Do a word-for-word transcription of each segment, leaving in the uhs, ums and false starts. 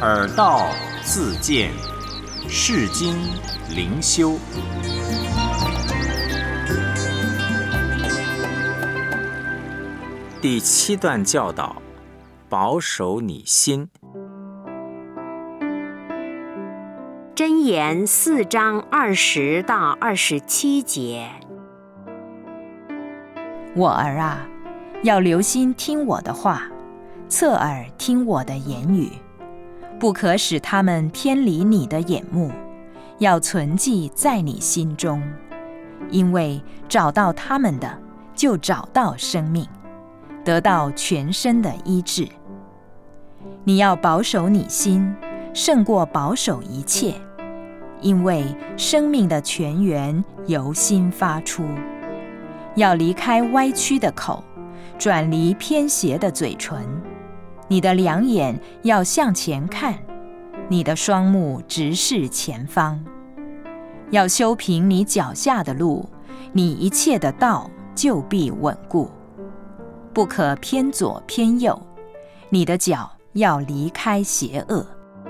耳道自见，世经灵修。第七段教导：保守你心。 箴言四章二十到二十七节。 我儿啊，要留心听我的话，侧耳听我的言语，不可使他们偏离你的眼目，要存记在你心中，因为找到他们的，就找到生命，得到全身的医治。你要保守你心，胜过保守一切，因为生命的泉源由心发出。要离开歪曲的口，转离偏斜的嘴唇。你的两眼要向前看，你的双目直视前方。要修平你脚下的路，你一切的道就必稳固。不可偏左偏右，你的脚要离开邪恶。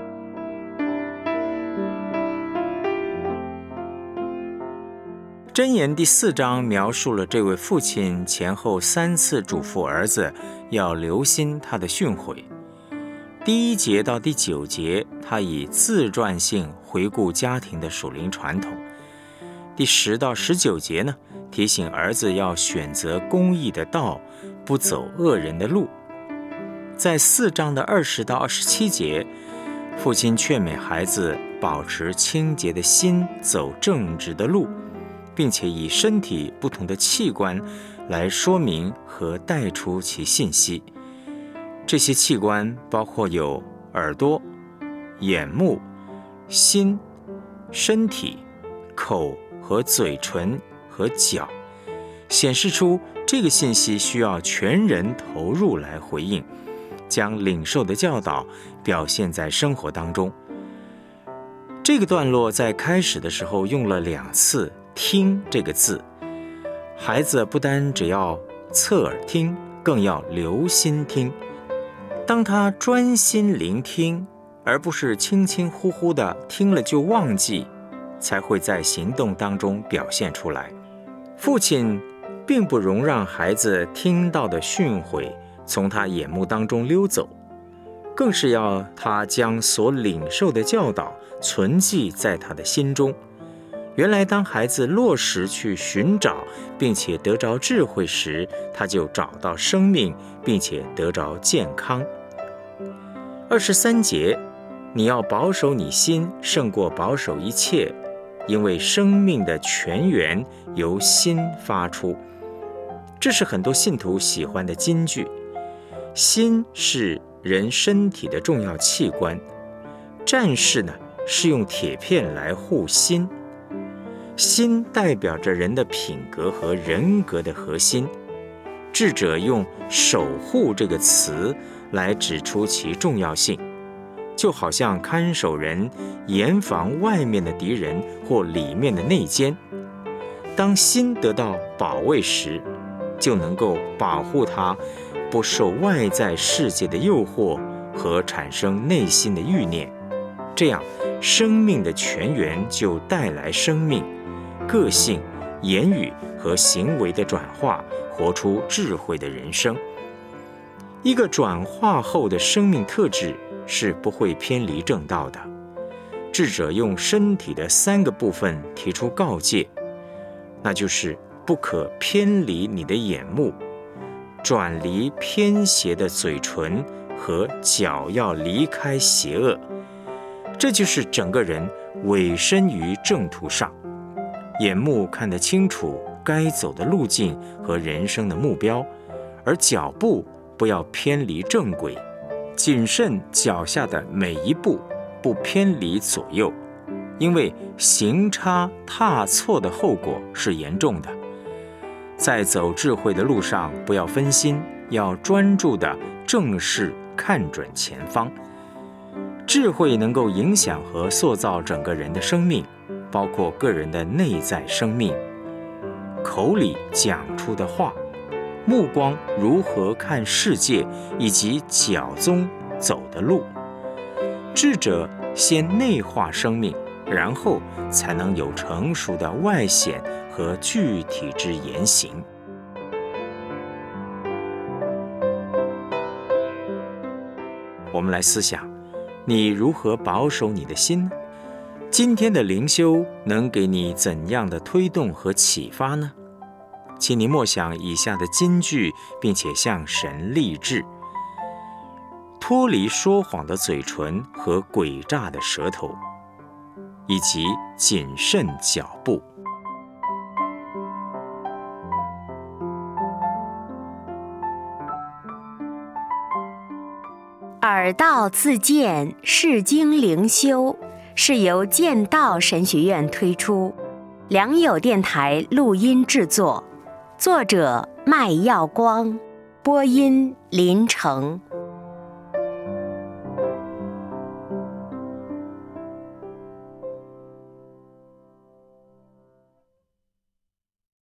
箴言第四章描述了这位父亲前后三次嘱咐儿子要留心他的训诲。第一节到第九节，他以自传性回顾家庭的属灵传统。第十到十九节呢，提醒儿子要选择公义的道，不走恶人的路。在四章的二十到二十七节，父亲劝勉孩子保持清洁的心，走正直的路，并且以身体不同的器官来说明和带出其信息。这些器官包括有耳朵、眼目、心、身体、口和嘴唇和脚，显示出这个信息需要全人投入来回应，将领受的教导表现在生活当中。这个段落在开始的时候用了两次听这个字，孩子不单只要侧耳听，更要留心听。当他专心聆听，而不是轻轻忽忽的听了就忘记，才会在行动当中表现出来。父亲并不容让孩子听到的训诲从他眼目当中溜走，更是要他将所领受的教导存记在他的心中。原来当孩子落实去寻找并且得着智慧时，他就找到生命并且得着健康。二十三节，你要保守你心，胜过保守一切，因为生命的泉源由心发出。这是很多信徒喜欢的金句。心是人身体的重要器官，战士呢是用铁片来护心。心代表着人的品格和人格的核心，智者用守护这个词来指出其重要性，就好像看守人严防外面的敌人或里面的内奸。当心得到保卫时，就能够保护它不受外在世界的诱惑和产生内心的欲念，这样生命的泉源就带来生命、个性、言语和行为的转化，活出智慧的人生。一个转化后的生命特质是不会偏离正道的。智者用身体的三个部分提出告诫，那就是不可偏离你的眼目，转离偏斜的嘴唇，和脚要离开邪恶。这就是整个人委身于正途上，眼目看得清楚该走的路径和人生的目标，而脚步不要偏离正轨，谨慎脚下的每一步，不偏离左右，因为行差踏错的后果是严重的。在走智慧的路上，不要分心，要专注地正视看准前方。智慧能够影响和塑造整个人的生命，包括个人的内在生命，口里讲出的话，目光如何看世界，以及脚中走的路。 智者先内化生命，然后才能有成熟的外显和具体之言行。我们来思想，你如何保守你的心呢？今天的灵修能给你怎样的推动和启发呢？请你默想以下的金句，并且向神立志：脱离说谎的嘴唇和诡诈的舌头，以及谨慎脚步。 耳道自荐释经灵修是由剑道神学院推出，良友电台录音制作，作者麦耀光，播音林成。